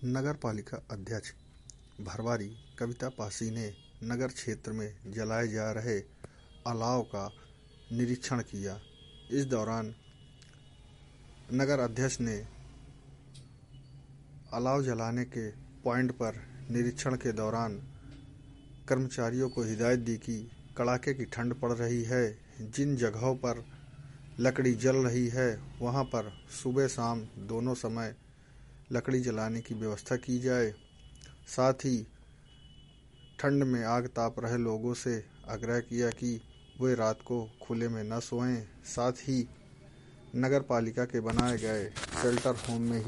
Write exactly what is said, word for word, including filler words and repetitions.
नगर पालिका अध्यक्ष भरवारी कविता पासी ने नगर क्षेत्र में जलाए जा रहे अलाव का निरीक्षण किया। इस दौरान नगर अध्यक्ष ने अलाव जलाने के पॉइंट पर निरीक्षण के दौरान कर्मचारियों को हिदायत दी कि कड़ाके की ठंड पड़ रही है, जिन जगहों पर लकड़ी जल रही है वहां पर सुबह शाम दोनों समय लकड़ी जलाने की व्यवस्था की जाए। साथ ही ठंड में आग ताप रहे लोगों से आग्रह किया कि वे रात को खुले में न सोएं। साथ ही नगर पालिका के बनाए गए शेल्टर होम में